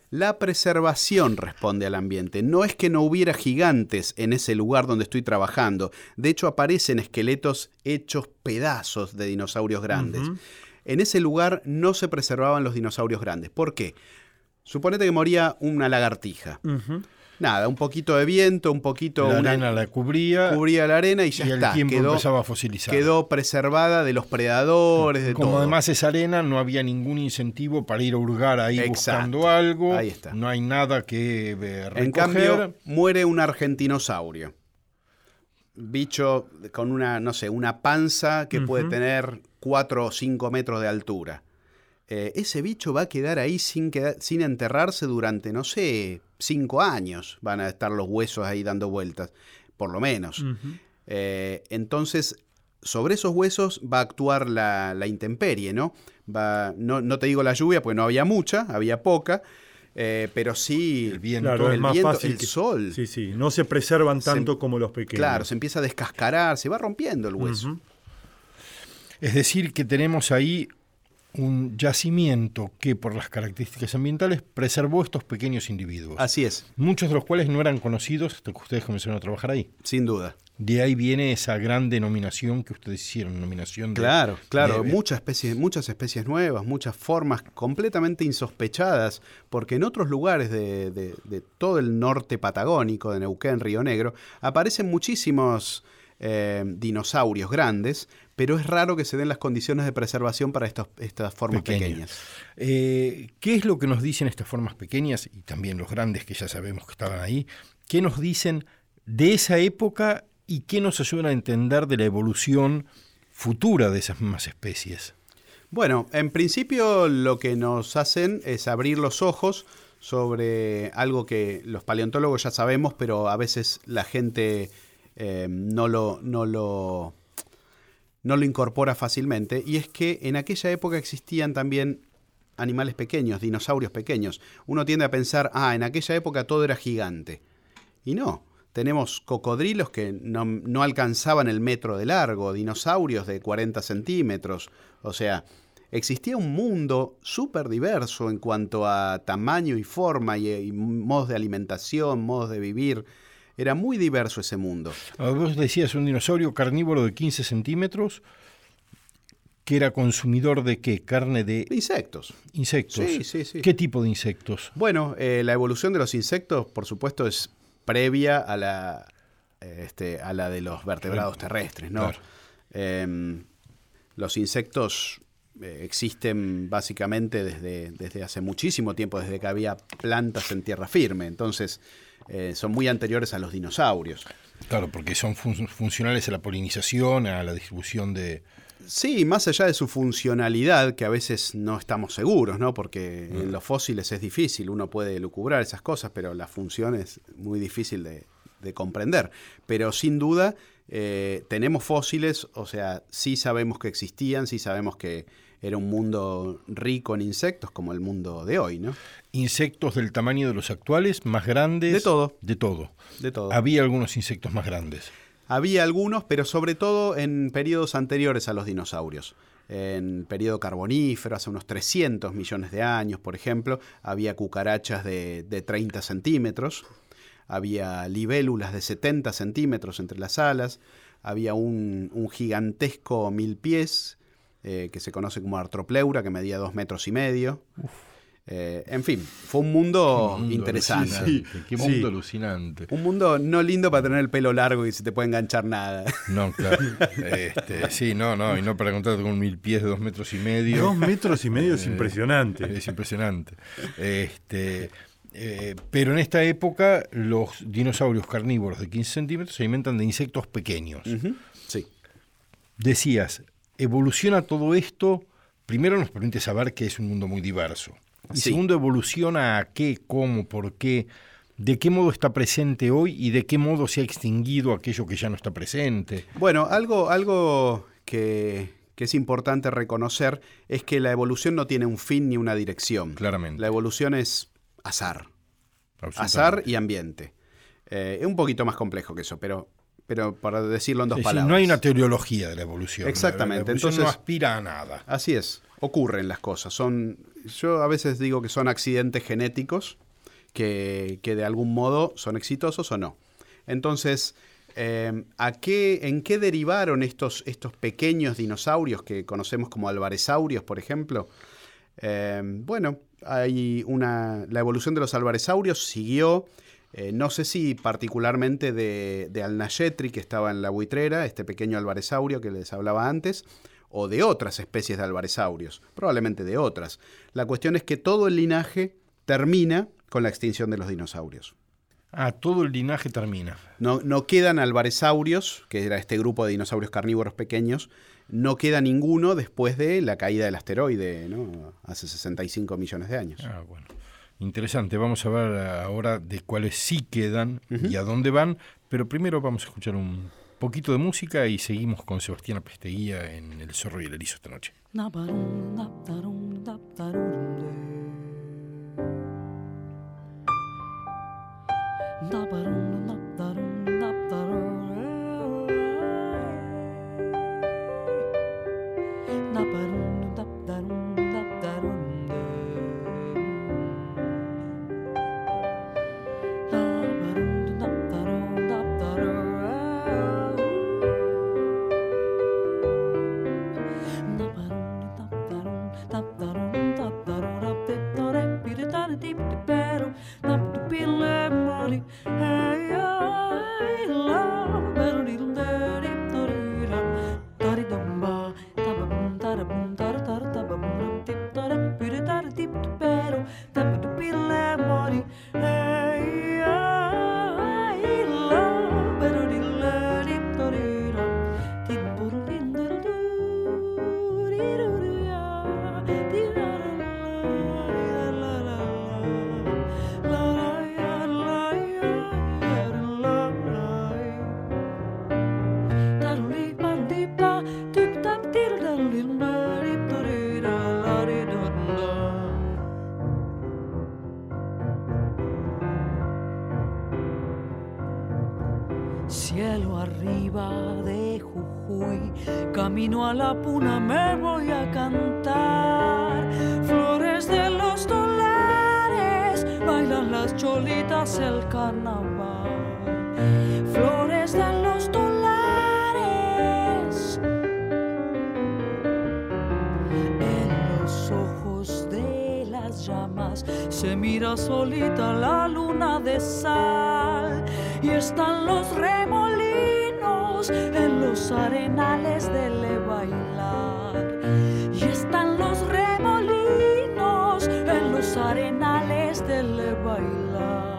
La preservación responde al ambiente. No es que no hubiera gigantes en ese lugar donde estoy trabajando. De hecho, aparecen esqueletos hechos pedazos de dinosaurios grandes. En ese lugar no se preservaban los dinosaurios grandes. ¿Por qué? Suponete que moría una lagartija. Nada, un poquito de viento, un poquito... La arena la cubría la arena y ya está. El tiempo empezaba a fosilizar. Quedó preservada de los predadores, de Como todo. además es arena, no había ningún incentivo para ir a hurgar ahí buscando algo. Ahí está. No hay nada que recoger. En cambio, muere un argentinosaurio. Bicho con una panza que puede tener 4 o 5 metros de altura. Ese bicho va a quedar ahí sin enterrarse durante, 5 años. Van a estar los huesos ahí dando vueltas, por lo menos. Entonces, sobre esos huesos va a actuar la intemperie, ¿no? No te digo la lluvia, porque no había mucha, había poca. Pero sí, el viento, claro, es más fácil el sol. Sí, no se preservan tanto como los pequeños. Claro, se empieza a descascarar, se va rompiendo el hueso. Es decir, que tenemos ahí un yacimiento que por las características ambientales preservó estos pequeños individuos. Así es. Muchos de los cuales no eran conocidos hasta que ustedes comenzaron a trabajar ahí. Sin duda. De ahí viene esa gran denominación que ustedes hicieron, denominación de... Claro. Muchas especies nuevas, muchas formas completamente insospechadas, porque en otros lugares de todo el norte patagónico, de Neuquén, Río Negro, aparecen muchísimos dinosaurios grandes, pero es raro que se den las condiciones de preservación para estas formas pequeñas. ¿Qué es lo que nos dicen estas formas pequeñas, y también los grandes que ya sabemos que estaban ahí? ¿Qué nos dicen de esa época y qué nos ayudan a entender de la evolución futura de esas mismas especies? Bueno, en principio lo que nos hacen es abrir los ojos sobre algo que los paleontólogos ya sabemos, pero a veces la gente no lo incorpora fácilmente, y es que en aquella época existían también animales pequeños, dinosaurios pequeños. Uno tiende a pensar, en aquella época todo era gigante. Y no, tenemos cocodrilos que no alcanzaban el metro de largo, dinosaurios de 40 centímetros. O sea, existía un mundo súper diverso en cuanto a tamaño y forma y modos de alimentación, modos de vivir. Era muy diverso ese mundo. Vos decías un dinosaurio carnívoro de 15 centímetros que era consumidor de ¿qué? Carne de... Insectos. Insectos. Sí. ¿Qué tipo de insectos? Bueno, la evolución de los insectos, por supuesto, es previa a la de los vertebrados terrestres, ¿no? Claro. Los insectos existen básicamente desde hace muchísimo tiempo, desde que había plantas en tierra firme. Entonces, son muy anteriores a los dinosaurios. Claro, porque son funcionales a la polinización, a la distribución de... Sí, más allá de su funcionalidad, que a veces no estamos seguros, ¿no? Porque en los fósiles es difícil, uno puede lucubrar esas cosas, pero la función es muy difícil de comprender. Pero sin duda tenemos fósiles, o sea, sí sabemos que existían, sí sabemos que era un mundo rico en insectos como el mundo de hoy, ¿no? ¿Insectos del tamaño de los actuales, más grandes? De todo. De todo. De todo. Había algunos insectos más grandes. Había algunos, pero sobre todo en periodos anteriores a los dinosaurios. En periodo carbonífero, hace unos 300 millones de años, por ejemplo, había cucarachas de 30 centímetros, había libélulas de 70 centímetros entre las alas, había un gigantesco milpiés, que se conoce como Artropleura, que medía 2,5 metros. En fin, fue un mundo interesante. Qué mundo alucinante. Un mundo no lindo para tener el pelo largo y se te puede enganchar nada. No, claro. Y no para contarte con 1.000 pies de 2,5 metros. 2,5 metros es impresionante. Es impresionante. Pero en esta época los dinosaurios carnívoros de 15 centímetros se alimentan de insectos pequeños. Sí. Decías, evoluciona todo esto, primero nos permite saber que es un mundo muy diverso. Y segundo, evoluciona a qué, cómo, por qué, de qué modo está presente hoy y de qué modo se ha extinguido aquello que ya no está presente. Bueno, algo que es importante reconocer es que la evolución no tiene un fin ni una dirección. Claramente. La evolución es azar. Azar y ambiente. Es un poquito más complejo que eso, pero pero para decirlo en dos Sí, palabras. no hay una teleología de la evolución. Exactamente. La evolución Entonces, no aspira a nada. Así es, ocurren las cosas. Yo a veces digo que son accidentes genéticos que de algún modo son exitosos o no. Entonces, ¿en qué derivaron estos pequeños dinosaurios que conocemos como alvarezsaurios, por ejemplo? Bueno, la evolución de los alvarezsaurios siguió, no sé si particularmente de Alnayetri, que estaba en la buitrera, este pequeño alvarezsaurio que les hablaba antes, o de otras especies de alvarezsaurios, probablemente de otras. La cuestión es que todo el linaje termina con la extinción de los dinosaurios. Todo el linaje termina. No quedan alvarezsaurios, que era este grupo de dinosaurios carnívoros pequeños, no queda ninguno después de la caída del asteroide, ¿no? Hace 65 millones de años. Bueno, interesante. Vamos a ver ahora de cuáles sí quedan y a dónde van, pero primero vamos a escuchar un poquito de música y seguimos con Sebastián Apesteguía en El Zorro y el Erizo esta noche. Cielo arriba de Jujuy, camino a la Puna me voy a cantar. Flores de los dólares, bailan las cholitas el carnaval. Flores de los dólares, en los ojos de las llamas se mira solita la luna de sal. Y están los remolinos en los arenales de Le Bailar. Y están los remolinos en los arenales de Le Bailar.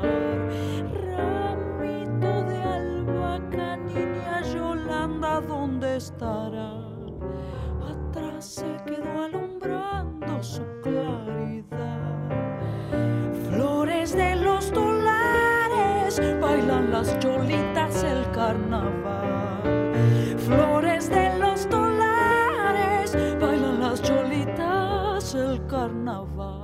Ramito de albahaca, niña Yolanda, ¿dónde estará? Atrás se quedó alumbrando su claridad. Flores de los dólares, bailan las cholitas el carnaval. Flores de los dólares, bailan las cholitas el carnaval.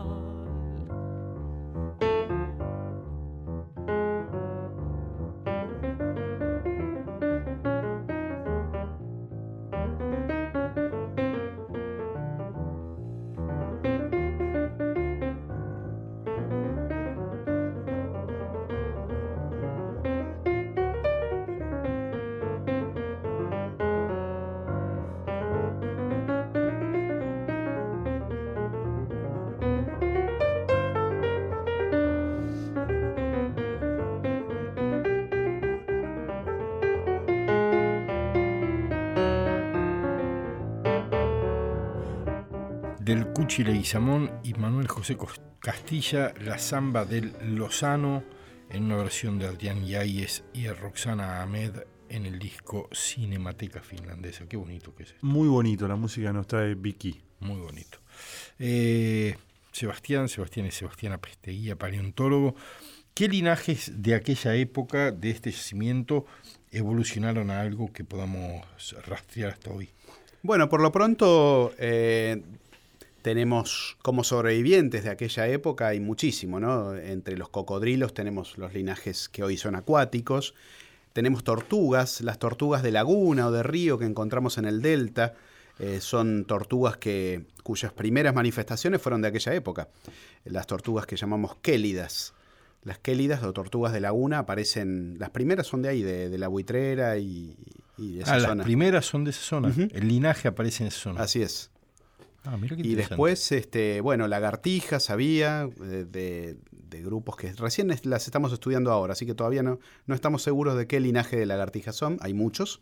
Del Cuchi Leguizamón y Manuel José Castilla, la samba del Lozano, en una versión de Adrián Yáñez y Roxana Ahmed en el disco Cinemateca Finlandesa. Qué bonito que es esto. Muy bonito, la música nos trae Vicky. Muy bonito. Sebastián Apesteguía, paleontólogo. ¿Qué linajes de aquella época, de este yacimiento, evolucionaron a algo que podamos rastrear hasta hoy? Bueno, por lo pronto tenemos como sobrevivientes de aquella época, hay muchísimo, ¿no? Entre los cocodrilos tenemos los linajes que hoy son acuáticos. Tenemos tortugas, las tortugas de laguna o de río que encontramos en el delta. Son tortugas cuyas primeras manifestaciones fueron de aquella época. Las tortugas que llamamos kélidas. Las kélidas o tortugas de laguna aparecen, las primeras son de ahí, de la Buitrera y de esa zona. Las primeras son de esa zona. Uh-huh. El linaje aparece en esa zona. Así es. Mira qué y después, lagartijas había de grupos que recién las estamos estudiando ahora, así que todavía no estamos seguros de qué linaje de lagartijas son. Hay muchos.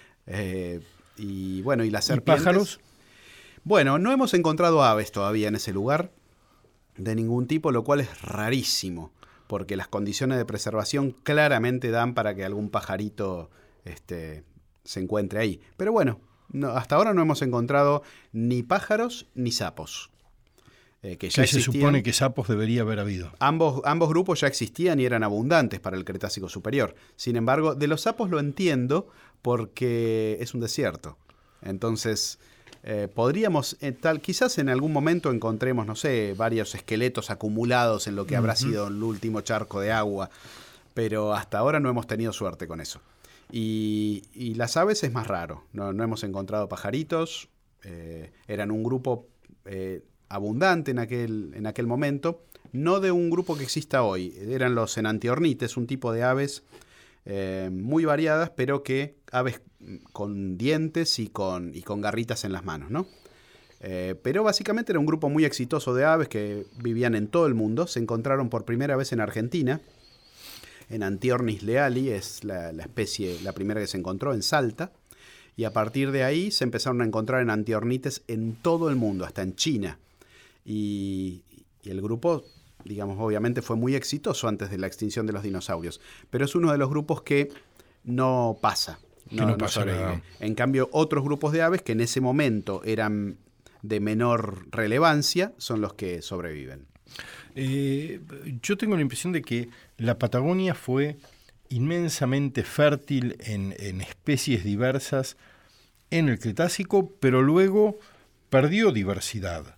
Y las serpientes. ¿Y pájaros? Bueno, no hemos encontrado aves todavía en ese lugar de ningún tipo, lo cual es rarísimo, porque las condiciones de preservación claramente dan para que algún pajarito se encuentre ahí. Pero bueno, hasta ahora no hemos encontrado ni pájaros ni sapos. Que ya se supone que sapos debería haber habido. Ambos grupos ya existían y eran abundantes para el Cretácico superior. Sin embargo, de los sapos lo entiendo porque es un desierto. Entonces, podríamos, quizás en algún momento encontremos, no sé, varios esqueletos acumulados en lo que habrá sido el último charco de agua, pero hasta ahora no hemos tenido suerte con eso. Y las aves es más raro, no hemos encontrado pajaritos, eran un grupo abundante en aquel momento, no de un grupo que exista hoy, eran los enantiornites, un tipo de aves muy variadas, pero que aves con dientes y con garritas en las manos, ¿no? Pero básicamente era un grupo muy exitoso de aves que vivían en todo el mundo, se encontraron por primera vez en Argentina, en Antiornis leali, es la especie, la primera que se encontró en Salta, y a partir de ahí se empezaron a encontrar en antiornites en todo el mundo, hasta en China. Y el grupo, digamos, obviamente fue muy exitoso antes de la extinción de los dinosaurios, pero es uno de los grupos que no pasa. No sobrevive. En cambio, otros grupos de aves que en ese momento eran de menor relevancia son los que sobreviven. Yo tengo la impresión de que la Patagonia fue inmensamente fértil en especies diversas en el Cretácico, pero luego perdió diversidad.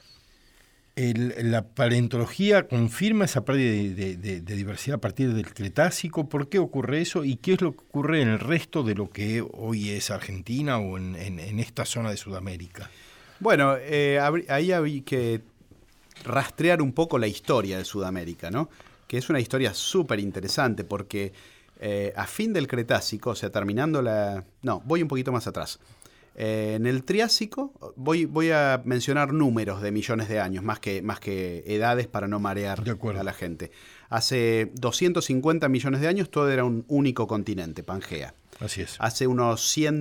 La paleontología confirma esa pérdida de diversidad a partir del Cretácico. ¿Por qué ocurre eso? ¿Y qué es lo que ocurre en el resto de lo que hoy es Argentina o en esta zona de Sudamérica? Bueno, ahí había que rastrear un poco la historia de Sudamérica, ¿no? Que es una historia súper interesante porque a fin del Cretácico, o sea, terminando voy un poquito más atrás. En el Triásico, voy a mencionar números de millones de años, más que edades para no marear a la gente. Hace 250 millones de años todo era un único continente, Pangea. Así es. Hace unos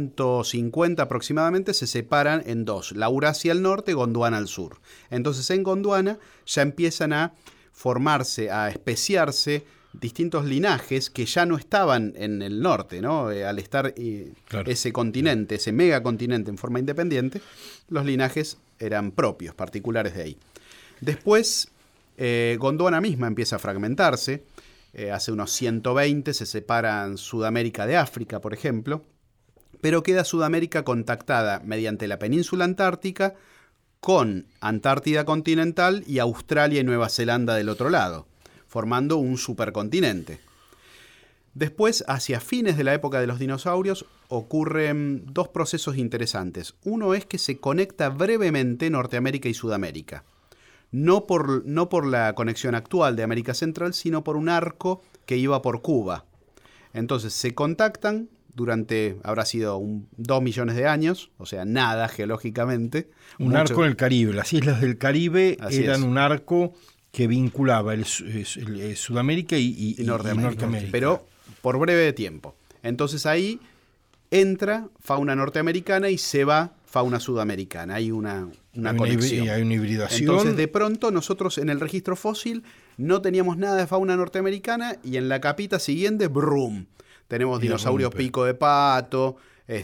150 aproximadamente se separan en dos, la Eurasia al norte, Gondwana al sur. Entonces en Gondwana ya empiezan a formarse, a especiarse distintos linajes que ya no estaban en el norte, ¿no? Al estar ese continente, ese megacontinente en forma independiente, los linajes eran propios, particulares de ahí. Después, Gondwana misma empieza a fragmentarse. Hace unos 120 se separan Sudamérica de África, por ejemplo, pero queda Sudamérica contactada mediante la península antártica con Antártida continental y Australia y Nueva Zelanda del otro lado, formando un supercontinente. Después, hacia fines de la época de los dinosaurios, ocurren dos procesos interesantes. Uno es que se conecta brevemente Norteamérica y Sudamérica. No por la conexión actual de América Central, sino por un arco que iba por Cuba. Entonces se contactan durante, habrá sido 2 millones de años, o sea, nada geológicamente. Un arco en el Caribe. Las islas del Caribe eran un arco que vinculaba el Sudamérica y Norteamérica. Pero por breve tiempo. Entonces ahí entra fauna norteamericana y se va fauna sudamericana. Hay una conexión. Hay una hibridación. Entonces, de pronto, nosotros en el registro fósil no teníamos nada de fauna norteamericana y en la capita siguiente, ¡brum! Tenemos dinosaurios pico de pato,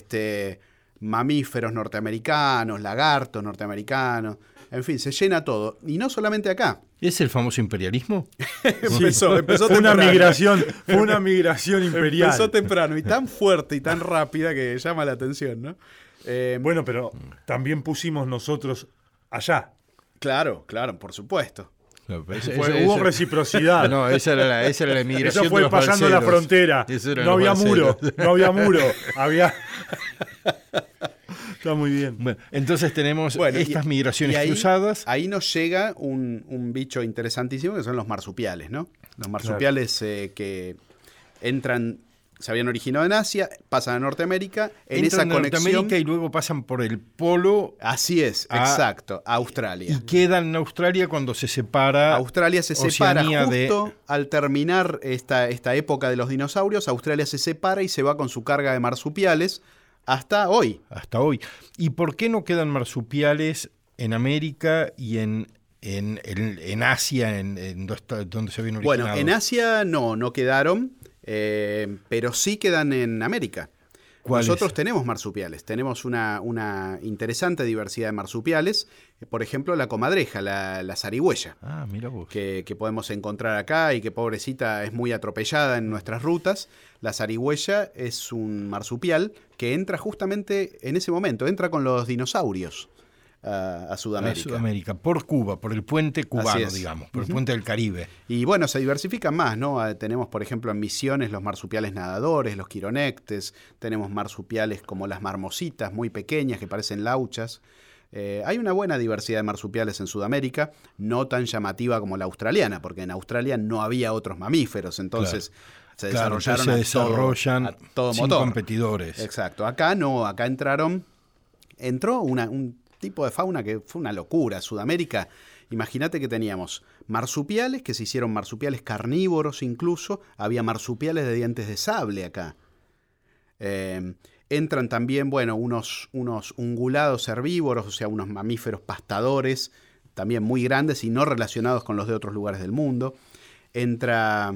mamíferos norteamericanos, lagartos norteamericanos. En fin, se llena todo. Y no solamente acá. ¿Es el famoso imperialismo? empezó fue una migración imperial. Empezó temprano y tan fuerte y tan rápida que llama la atención, ¿no? Bueno, pero también pusimos nosotros allá. Claro, por supuesto. No, pero Hubo reciprocidad. No, esa era la emigración. Eso fue de los pasando la balseros. frontera. No había muro. Había... Está muy bien. Bueno, entonces tenemos estas migraciones ahí, cruzadas. Ahí nos llega un bicho interesantísimo que son los marsupiales, ¿no? Los marsupiales que entran, se habían originado en Asia, pasan a Norteamérica, en esa conexión. Norteamérica y luego pasan por el polo. Así es, exacto, a Australia. Y quedan en Australia cuando se separa. Australia se separa Oceanía justo al terminar esta época de los dinosaurios. Australia se separa y se va con su carga de marsupiales hasta hoy. Hasta hoy. ¿Y por qué no quedan marsupiales en América y en Asia, donde se habían originado? Bueno, en Asia no quedaron, pero sí quedan en América. Nosotros tenemos marsupiales, tenemos una interesante diversidad de marsupiales. Por ejemplo, la comadreja, la zarigüeya. Ah, mira vos. Que podemos encontrar acá y que pobrecita es muy atropellada en nuestras rutas. La zarigüeya es un marsupial que entra justamente en ese momento, entra con los dinosaurios a Sudamérica. A Sudamérica, por Cuba, por el puente cubano, digamos, por el puente del Caribe. Y bueno, se diversifican más, ¿no? Tenemos, por ejemplo, en Misiones los marsupiales nadadores, los quironectes, tenemos marsupiales como las marmositas, muy pequeñas, que parecen lauchas. Hay una buena diversidad de marsupiales en Sudamérica, no tan llamativa como la australiana, porque en Australia no había otros mamíferos, entonces se desarrollaron a todo sin motor. Competidores. Exacto. Acá no, acá entró un tipo de fauna que fue una locura. Sudamérica, imagínate que teníamos marsupiales, que se hicieron marsupiales carnívoros incluso, había marsupiales de dientes de sable acá. Entran también, bueno, unos ungulados herbívoros, o sea, unos mamíferos pastadores, también muy grandes y no relacionados con los de otros lugares del mundo. Entra...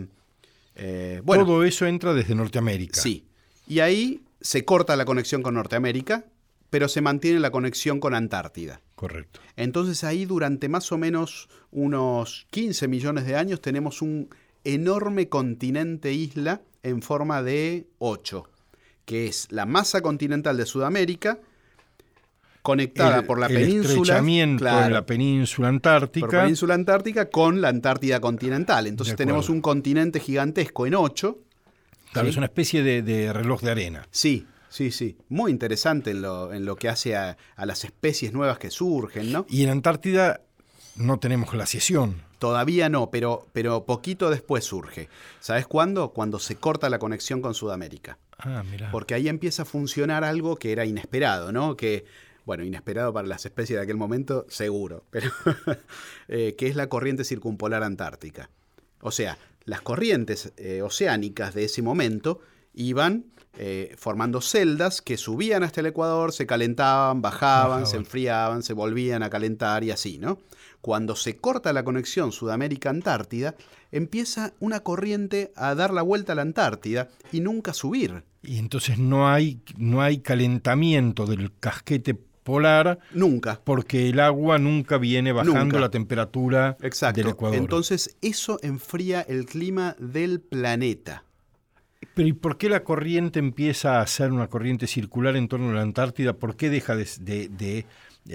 todo eso entra desde Norteamérica. Sí. Y ahí se corta la conexión con Norteamérica, pero se mantiene la conexión con Antártida. Correcto. Entonces ahí durante más o menos unos 15 millones de años tenemos un enorme continente isla en forma de 8, que es la masa continental de Sudamérica, conectada por la península. El estrechamiento en la península antártica. Por la península antártica con la Antártida continental. Entonces tenemos un continente gigantesco en 8. Claro, es una especie de reloj de arena. Sí. Muy interesante en lo que hace a las especies nuevas que surgen, ¿no? Y en Antártida no tenemos glaciación. Todavía no, pero poquito después surge. ¿Sabes cuándo? Cuando se corta la conexión con Sudamérica. Ah, mirá. Porque ahí empieza a funcionar algo que era inesperado, ¿no? Bueno, inesperado para las especies de aquel momento, seguro, pero que es la corriente circumpolar antártica. O sea, las corrientes oceánicas de ese momento iban formando celdas que subían hasta el Ecuador, se calentaban, bajaban, se enfriaban, se volvían a calentar y así, ¿no? Cuando se corta la conexión Sudamérica-Antártida, empieza una corriente a dar la vuelta a la Antártida y nunca subir. Y entonces no hay calentamiento del casquete polar. Nunca. Porque el agua nunca viene bajando la temperatura del Ecuador. Entonces eso enfría el clima del planeta. Pero ¿y por qué la corriente empieza a ser una corriente circular en torno a la Antártida? ¿Por qué deja de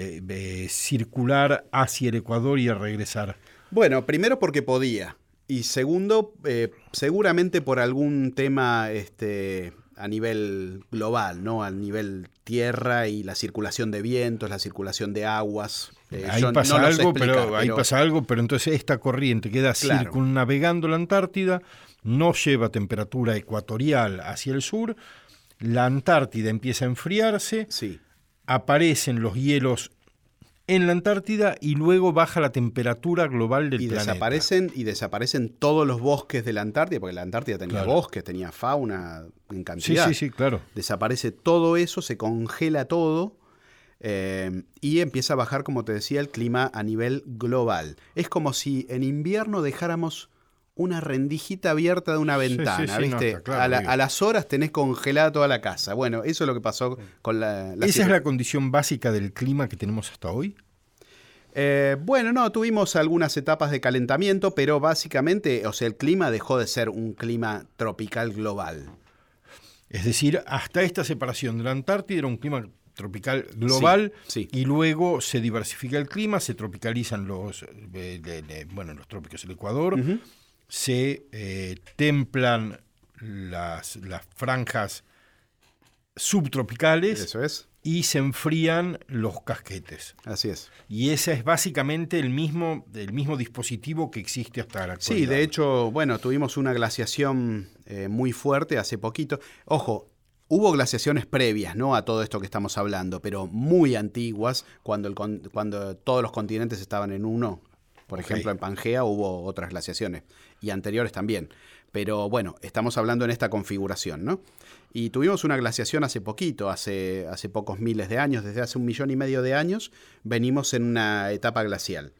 circular hacia el Ecuador y a regresar? Bueno, primero porque podía. Y segundo, seguramente por algún tema a nivel global, ¿no? A nivel tierra y la circulación de vientos, la circulación de aguas. Ahí pasa algo, pero entonces esta corriente queda circunnavegando la Antártida, no lleva temperatura ecuatorial hacia el sur, la Antártida empieza a enfriarse, aparecen los hielos en la Antártida y luego baja la temperatura global del planeta. Desaparecen todos los bosques de la Antártida, porque la Antártida tenía bosques, tenía fauna en cantidad. Sí, claro. Desaparece todo eso, se congela todo y empieza a bajar, como te decía, el clima a nivel global. Es como si en invierno dejáramos una rendijita abierta de una ventana, ¿viste? No, claro, a las horas tenés congelada toda la casa. Bueno, eso es lo que pasó con la ¿Esa es la condición básica del clima que tenemos hasta hoy? Bueno, no, tuvimos algunas etapas de calentamiento, pero básicamente, o sea, el clima dejó de ser un clima tropical global. Es decir, hasta esta separación de la Antártida era un clima tropical global, Sí. y luego se diversifica el clima, se tropicalizan los trópicos del Ecuador, se templan las franjas subtropicales. Eso es. Y se enfrían los casquetes. Así es. Y ese es básicamente el mismo dispositivo que existe hasta la actualidad. Sí, de hecho, bueno, tuvimos una glaciación muy fuerte hace poquito. Ojo, hubo glaciaciones previas, ¿no?, a todo esto que estamos hablando, pero muy antiguas, cuando todos los continentes estaban en uno. Por ejemplo, en Pangea hubo otras glaciaciones, y anteriores también. Pero bueno, estamos hablando en esta configuración, ¿no? Y tuvimos una glaciación hace poquito, hace pocos miles de años, desde hace 1,5 millones de años, venimos en una etapa glacial.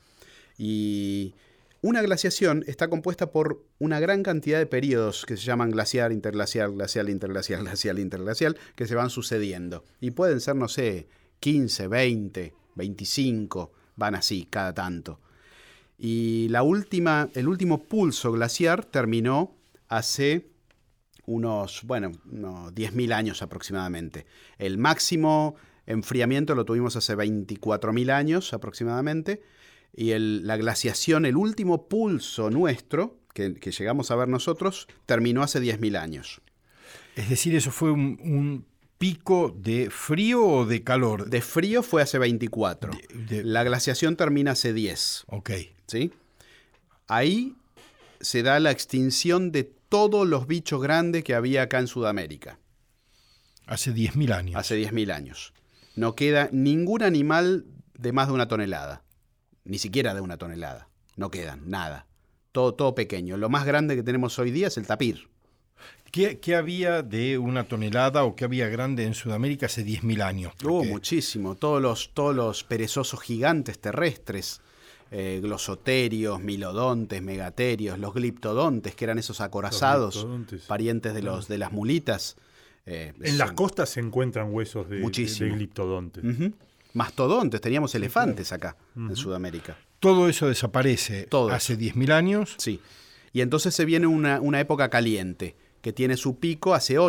Y una glaciación está compuesta por una gran cantidad de periodos que se llaman glaciar, interglacial, glacial, interglacial, glacial, interglacial, que se van sucediendo. Y pueden ser, no sé, 15, 20, 25, van así, cada tanto. Y el último pulso glaciar terminó hace unos 10.000 años aproximadamente. El máximo enfriamiento lo tuvimos hace 24.000 años aproximadamente. Y la glaciación, el último pulso nuestro, que llegamos a ver nosotros, terminó hace 10.000 años. Es decir, ¿eso fue un pico de frío o de calor? De frío fue hace 24. La glaciación termina hace 10. Ok. ¿Sí? Ahí se da la extinción de todos los bichos grandes que había acá en Sudamérica. Hace 10.000 años. Hace 10.000 años. No queda ningún animal de más de 1 tonelada. Ni siquiera de 1 tonelada. No quedan, nada. Todo pequeño. Lo más grande que tenemos hoy día es el tapir. ¿Qué había de 1 tonelada o qué había grande en Sudamérica hace 10.000 años? Muchísimo. Todos los perezosos gigantes terrestres. Glosoterios, milodontes, megaterios, los gliptodontes, que eran esos acorazados, parientes de las mulitas. En las costas se encuentran huesos de gliptodontes. Mastodontes, teníamos elefantes acá en Sudamérica. Todo eso desaparece hace 10.000 años. Sí. Y entonces se viene una época caliente, que tiene su pico hace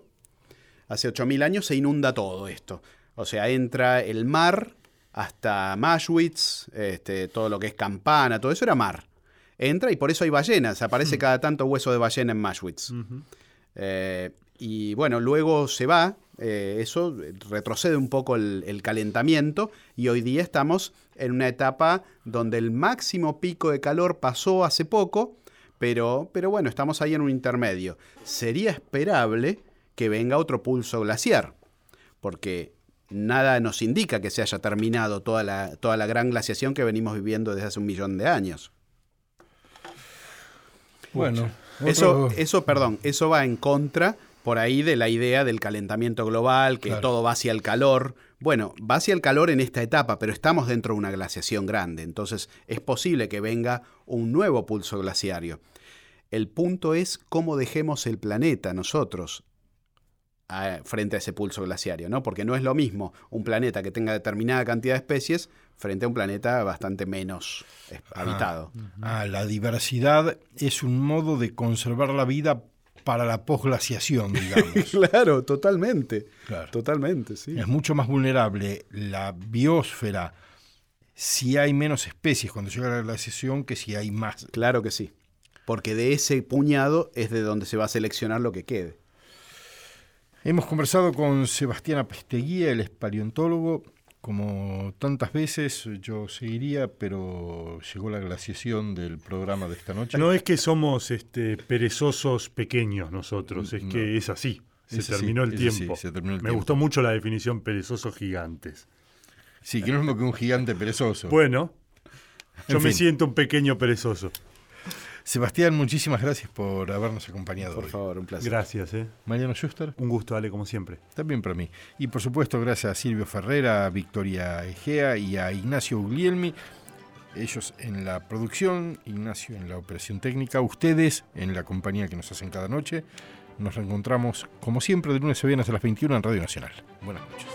8.000 años se inunda todo esto. O sea, entra el mar hasta Maschwitz, todo lo que es Campana, todo eso era mar. Entra y por eso hay ballenas, aparece cada tanto hueso de ballena en Maschwitz. Y bueno, luego se va, eso retrocede un poco el calentamiento y hoy día estamos en una etapa donde el máximo pico de calor pasó hace poco, pero bueno, estamos ahí en un intermedio. Sería esperable que venga otro pulso glaciar, porque nada nos indica que se haya terminado toda la gran glaciación que venimos viviendo desde hace 1 millón de años. Bueno, eso va en contra por ahí de la idea del calentamiento global, que todo va hacia el calor. Bueno, va hacia el calor en esta etapa, pero estamos dentro de una glaciación grande, entonces es posible que venga un nuevo pulso glaciario. El punto es cómo dejemos el planeta nosotros frente a ese pulso glaciario, ¿no? Porque no es lo mismo un planeta que tenga determinada cantidad de especies frente a un planeta bastante menos habitado. La diversidad es un modo de conservar la vida para la posglaciación, digamos. Claro, totalmente. Claro. Totalmente, sí. Es mucho más vulnerable la biosfera si hay menos especies cuando llega la glaciación que si hay más. Claro que sí. Porque de ese puñado es de donde se va a seleccionar lo que quede. Hemos conversado con Sebastián Apesteguía, él es paleontólogo. Como tantas veces yo seguiría, pero llegó la glaciación del programa de esta noche. No es que somos perezosos pequeños nosotros, es que es así. Se terminó el tiempo. Me gustó mucho la definición perezosos gigantes. Sí, que no es lo que un gigante perezoso. Bueno, yo me siento un pequeño perezoso. Sebastián, muchísimas gracias por habernos acompañado Por hoy. favor, un placer. Gracias. Mariano Schuster. Un gusto, Ale, como siempre. También para mí. Y por supuesto, gracias a Silvio Ferrera, a Victoria Egea y a Ignacio Guglielmi. Ellos en la producción, Ignacio en la operación técnica, ustedes en la compañía que nos hacen cada noche. Nos reencontramos, como siempre, de lunes a viernes a las 21 en Radio Nacional. Buenas noches.